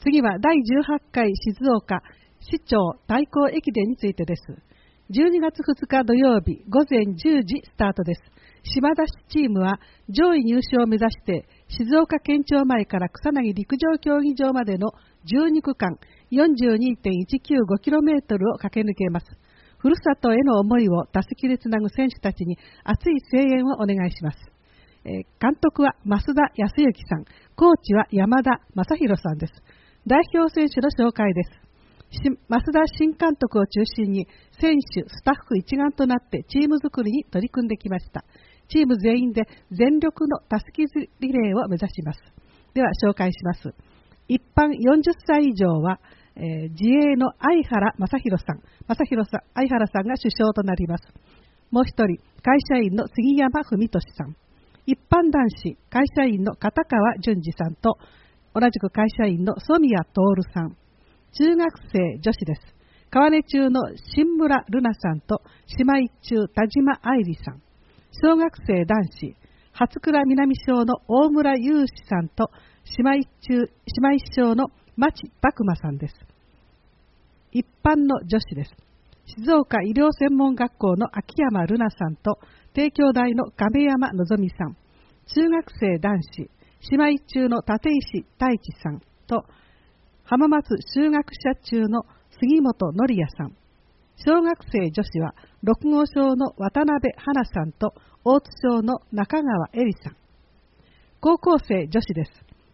次は第18回静岡市長対抗駅伝についてです。12月2日土曜日午前10時スタートです。島田市チームは上位入賞を目指して静岡県庁前から草薙陸上競技場までの12区間 42.195km を駆け抜けます。ふるさとへの思いをたすきでつなぐ選手たちに熱い声援をお願いします。監督は増田康之さん、コーチは山田正弘さんです。代表選手の紹介です。増田新監督を中心に選手、スタッフ一丸となってチーム作りに取り組んできました。チーム全員で全力のたすきリレーを目指します。では紹介します。一般40歳以上は、自衛の相原正弘さん、相原さんが主将となります。もう一人、会社員の杉山文俊さん。一般男子、会社員の片川淳二さんと、同じく会社員の染谷徹さん。中学生女子です。川根中の新村瑠奈さんと姉妹中田島愛理さん。小学生男子、初倉南小の大村雄志さんと姉妹小の町拓馬さんです。一般の女子です。静岡医療専門学校の秋山瑠奈さんと帝京大の亀山のぞみさん。中学生男子、姉妹中の立石太一さんと浜松修学者中の杉本則也さん。小学生女子は六号小の渡辺花さんと大津小の中川恵里さん。高校生女子です。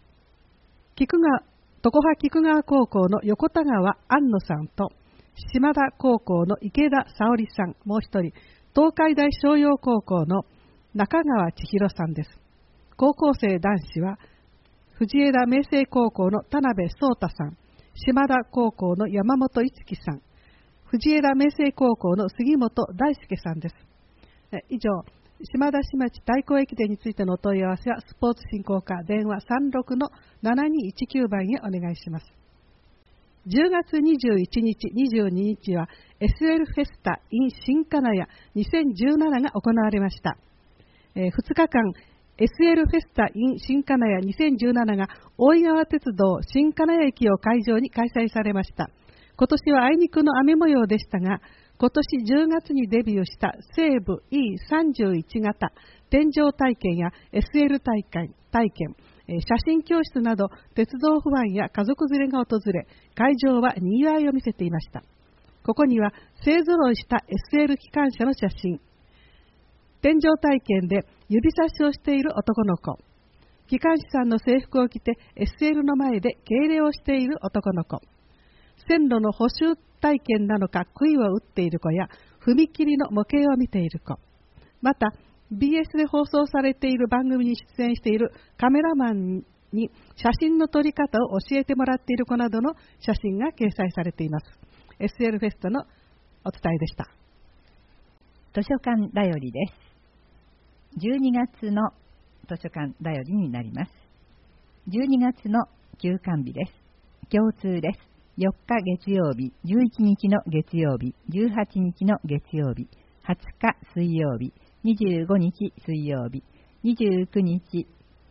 常葉菊川高校の横田川安野さんと島田高校の池田沙織さん。もう一人、東海大商陽高校の中川千尋さんです。高校生男子は藤枝明誠高校の田辺壮太さん、島田高校の山本一樹さん、藤枝明誠高校の杉本大輔さんです。以上、島田市町対抗駅伝についてのお問い合わせはスポーツ振興課電話 36-7219 番へお願いします。10月21日、22日は SL フェスタ in 新金谷2017が行われました。2日間SL フェスタ in 新金谷2017が大井川鉄道新金谷駅を会場に開催されました。今年はあいにくの雨模様でしたが、今年10月にデビューした西武 E31 型天井体験や SL 体験、写真教室など鉄道ファンや家族連れが訪れ、会場は賑わいを見せていました。ここには勢ぞろいした SL 機関車の写真、天井体験で指差しをしている男の子、機関士さんの制服を着て SL の前で敬礼をしている男の子、線路の補修体験なのか杭を打っている子や踏切の模型を見ている子、また BS で放送されている番組に出演しているカメラマンに写真の撮り方を教えてもらっている子などの写真が掲載されています。 SL フェスタのお伝えでした。 図書館だよりです。12月の図書館だよりになります。12月の休館日です。共通です。4日月曜日、11日の月曜日、18日の月曜日、20日水曜日、25日水曜日、29日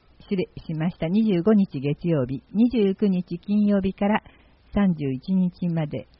月曜日、29日金曜日から31日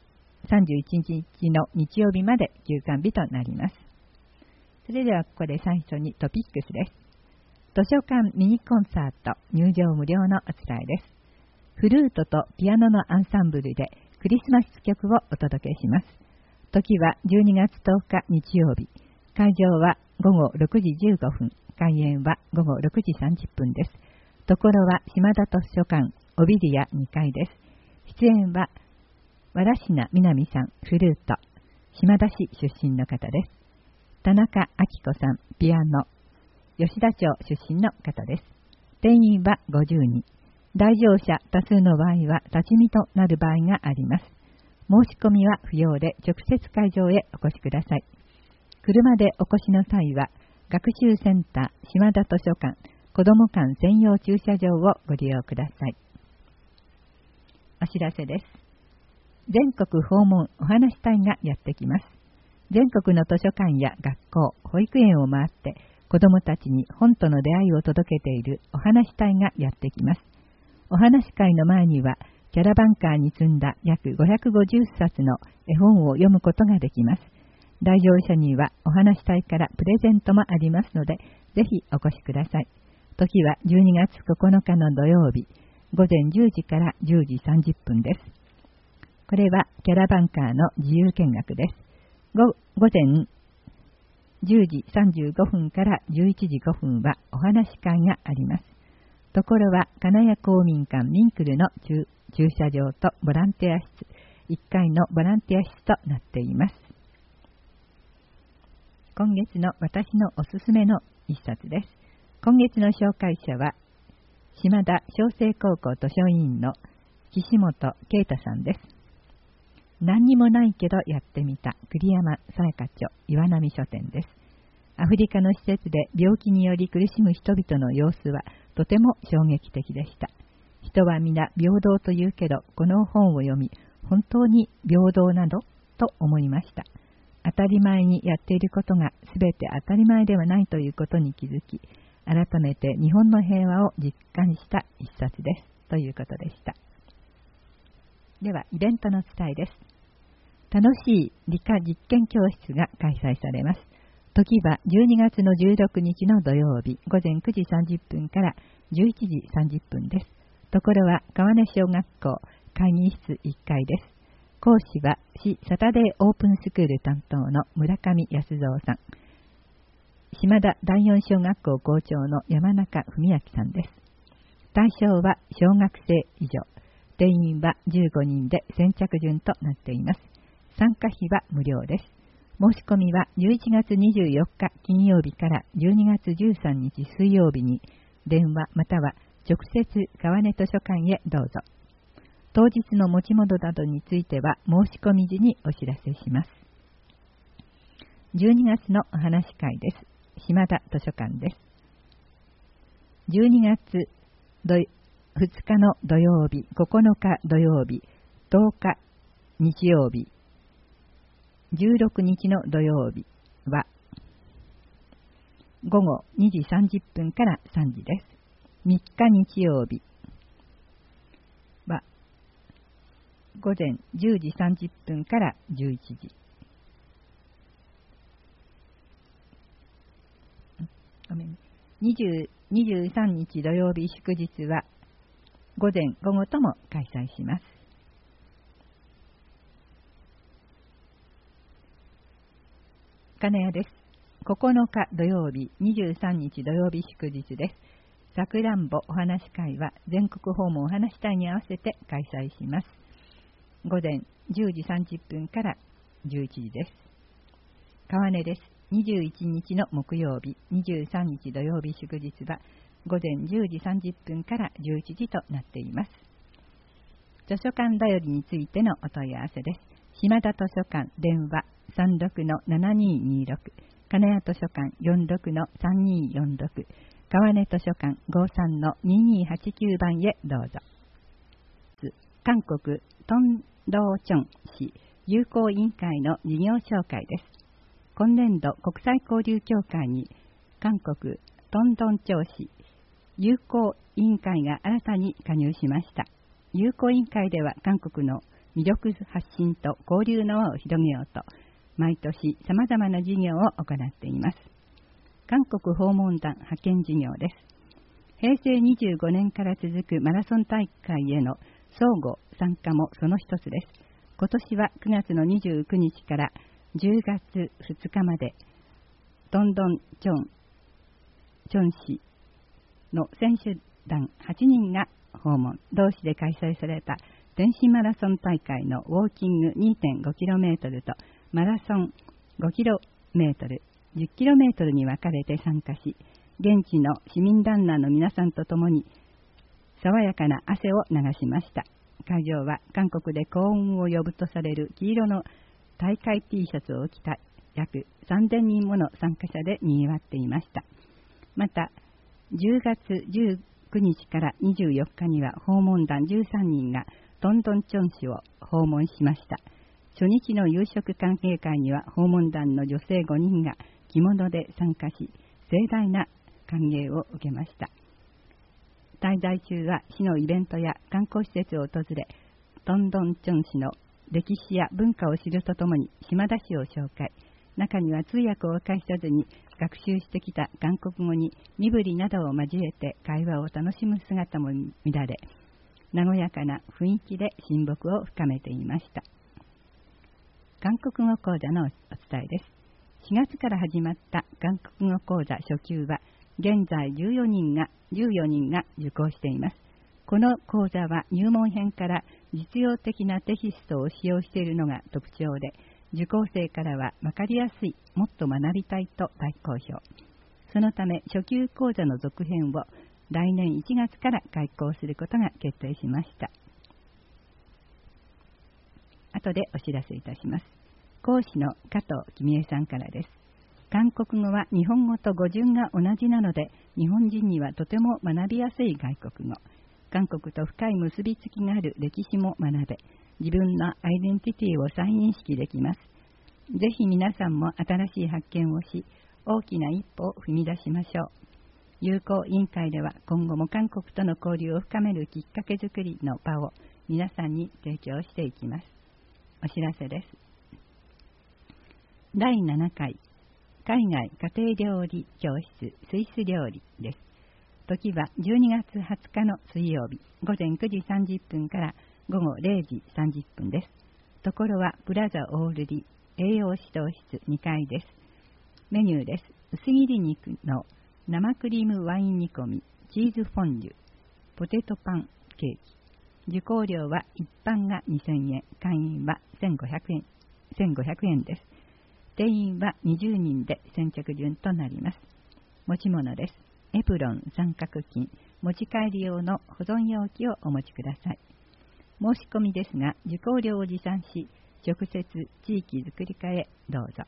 の日曜日まで休館日となります。それではここで最初にトピックスです。図書館ミニコンサート入場無料のお伝えです。フルートとピアノのアンサンブルでクリスマス曲をお届けします。時は12月10日日曜日。会場は午後6時15分。開演は午後6時30分です。ところは島田図書館オビリア2階です。出演は和田品南さんフルート、島田市出身の方です。田中明子さんピアノ、吉田町出身の方です。定員は50人。来場者多数の場合は立ち見となる場合があります。申し込みは不要で直接会場へお越しください。車でお越しの際は学習センター島田図書館子ども館専用駐車場をご利用ください。お知らせです。全国訪問お話し会がやってきます。全国の図書館や学校、保育園を回って子どもたちに本との出会いを届けているお話し会がやってきます。お話し会の前にはキャラバンカーに積んだ約550冊の絵本を読むことができます。来場者にはお話し隊からプレゼントもありますので、ぜひお越しください。時は12月9日の土曜日、午前10時から10時30分です。これはキャラバンカーの自由見学です。午前10時35分から11時5分はお話し会があります。ところは金谷公民館ミンクルの駐車場とボランティア室、1階のボランティア室となっています。今月の私のおすすめの一冊です。今月の紹介者は島田商成高校図書委員の岸本啓太さんです。何にもないけどやってみた栗山さやか著岩波書店です。アフリカの施設で病気により苦しむ人々の様子はとても衝撃的でした。人は皆平等と言うけど、この本を読み、本当に平等なのと思いました。当たり前にやっていることが全て当たり前ではないということに気づき、改めて日本の平和を実感した一冊です。ということでした。では、イベントの伝えです。楽しい理科実験教室が開催されます。時は12月の16日の土曜日、午前9時30分から11時30分です。ところは川根小学校会議室1階です。講師は市サタデーオープンスクール担当の村上康三さん、島田第四小学校校長の山中文明さんです。対象は小学生以上、定員は15人で先着順となっています。参加費は無料です。申し込みは11月24日金曜日から12月13日水曜日に電話または直接川根図書館へどうぞ。当日の持ち物などについては申し込み時にお知らせします。12月のお話し会です。島田図書館です。12月2日の土曜日、9日土曜日、10日日曜日、16日の土曜日は午後2時30分から3時です。3日日曜日は午前10時30分から11時。23日土曜日祝日は午前午後とも開催します。金谷です。9日土曜日、23日土曜日祝日です。さくらんぼお話会は全国訪問お話会に合わせて開催します。午前10時30分から11時です。川根です。21日の木曜日、23日土曜日祝日は午前10時30分から11時となっています。図書館だよりについてのお問い合わせです。島田図書館電話 36-7226、金谷図書館 46-3246、川根図書館 53-2289 番へどうぞ。韓国トンドーチョン市友好委員会の事業紹介です。今年度国際交流協会に韓国トンドンチョウ市友好委員会が新たに加入しました。友好委員会では韓国の魅力発信と交流の輪を広げようと毎年さまざまな事業を行っています。韓国訪問団派遣事業です。平成25年から続くマラソン大会への相互参加もその一つです。今年は9月の29日から10月2日までトンドンチョン市の選手団8人が訪問同士で開催された電子マラソン大会のウォーキング 2.5km とマラソン 5km、10km に分かれて参加し、現地の市民ランナーの皆さんと共に爽やかな汗を流しました。会場は韓国で幸運を呼ぶとされる黄色の大会 T シャツを着た約3000人もの参加者で賑わっていました。また10月19日から24日には訪問団13人がトンドンチョン市を訪問しました。初日の夕食歓迎会には訪問団の女性5人が着物で参加し、盛大な歓迎を受けました。 滞在中は市のイベントや観光施設を訪れ、トンドンチョン市の歴史や文化を知るとともに島田市を紹介。中には通訳を介さずに学習してきた韓国語に身振りなどを交えて会話を楽しむ姿も見られ、和やかな雰囲気で親睦を深めていました。韓国語講座のお伝えです。4月から始まった韓国語講座初級は、現在14人が受講しています。この講座は入門編から実用的なテキストを使用しているのが特徴で、受講生からは分かりやすい、もっと学びたいと大好評。そのため初級講座の続編を来年1月から開講することが決定しました。後でお知らせいたします。講師の加藤君江さんからです。韓国語は日本語と語順が同じなので、日本人にはとても学びやすい外国語。韓国と深い結びつきがある歴史も学べ、自分のアイデンティティを再認識できます。ぜひ皆さんも新しい発見をし、大きな一歩を踏み出しましょう。友好委員会では今後も韓国との交流を深めるきっかけづくりの場を皆さんに提供していきます。お知らせです。第7回海外家庭料理教室スイス料理です。時は12月20日の水曜日午前9時30分から午後0時30分です。ところはプラザオールリ栄養指導室2階です。メニューです。薄切り肉の生クリームワイン煮込み、チーズフォンデュ、ポテトパンケーキ。受講料は一般が2000円、会員は1500円です。定員は20人で先着順となります。持ち物です。エプロン、三角巾、持ち帰り用の保存容器をお持ちください。申し込みですが、受講料を持参し、直接地域づくり課へどうぞ。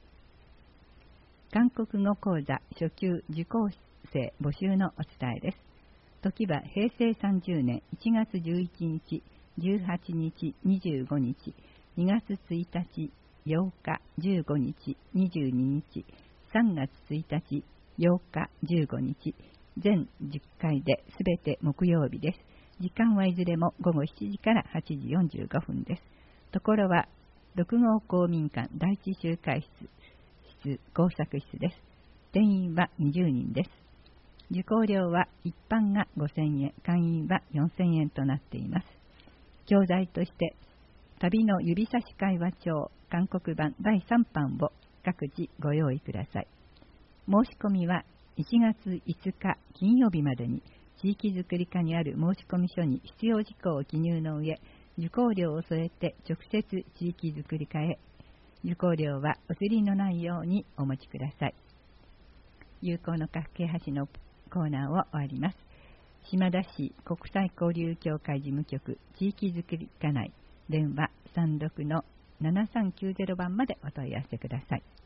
韓国語講座初級受講生募集のお伝えです。時は平成30年1月11日、18日、25日、2月1日、8日、15日、22日、3月1日、8日、15日、全10回で全て木曜日です。時間はいずれも午後7時から8時45分です。ところは、六号公民館第一集会室工作室です。定員は20人です。受講料は一般が5000円、会員は4000円となっています。教材として、旅の指差し会話帳韓国版第3版を各自ご用意ください。申し込みは1月5日金曜日までに地域づくり課にある申し込み書に必要事項を記入の上、受講料を添えて直接地域づくり課へ。受講料はお釣りのないようにお持ちください。友好の架け橋のコーナーを終わります。島田市国際交流協会事務局地域づくり課内電話36-7390番までお問い合わせください。